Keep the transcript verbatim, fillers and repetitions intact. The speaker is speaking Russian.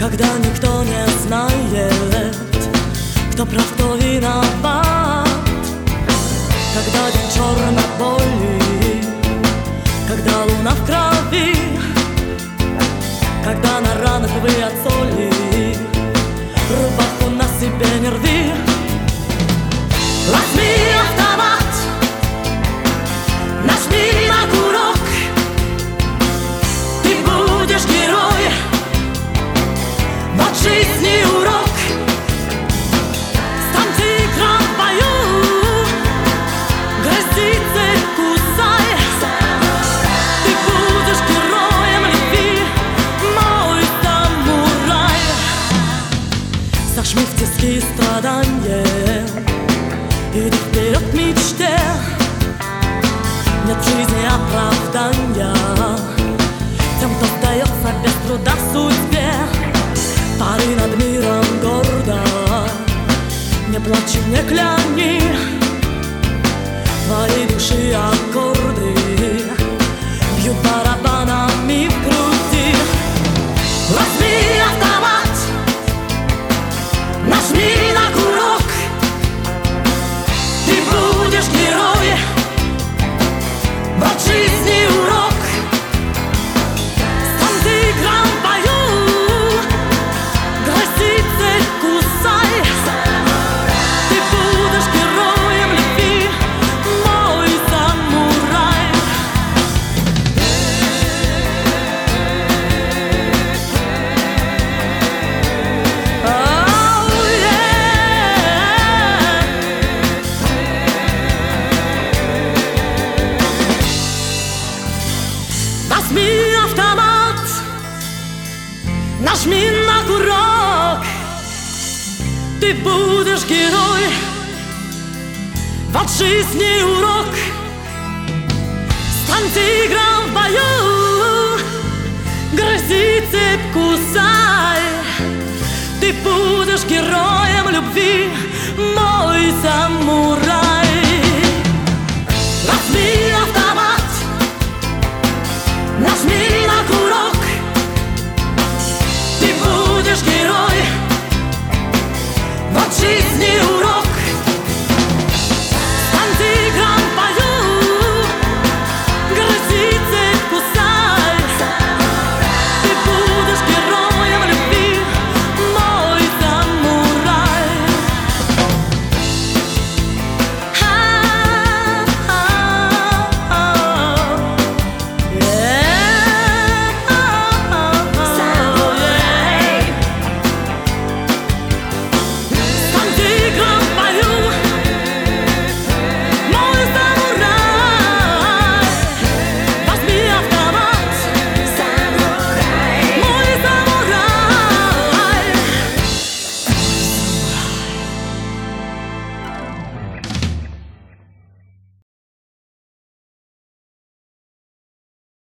когда никто не знает, кто прав, кто виноват, когда день черно-боли, когда луна в крови, когда на ранах вы от соли, рубаху на себе не рви. Возьми автомат, нажми на курок, ты будешь герой, вот жизни урок. Стань тигром в бою, грозится кусай, ты будешь героем любви, мой самурай. Зажми в тиски страдания, иди вперед к мечте, нет в жизни оправдания тем, кто сдается без труда в судьбе. Пари над миром гордо, не плачь, не кляни, твои души аккорды бьют барабанами в груди. Возьми автомат, нажми на курок, ты будешь герой, вот жизни урок. Стань тигром в бою, грозится кусай, ты будешь героем любви, мой самурай. Oh, yeah. Возьми автомат, нажми на курок, ты будешь герой, вот жизни урок. Стань тигром в бою, грызи цепь, кусай,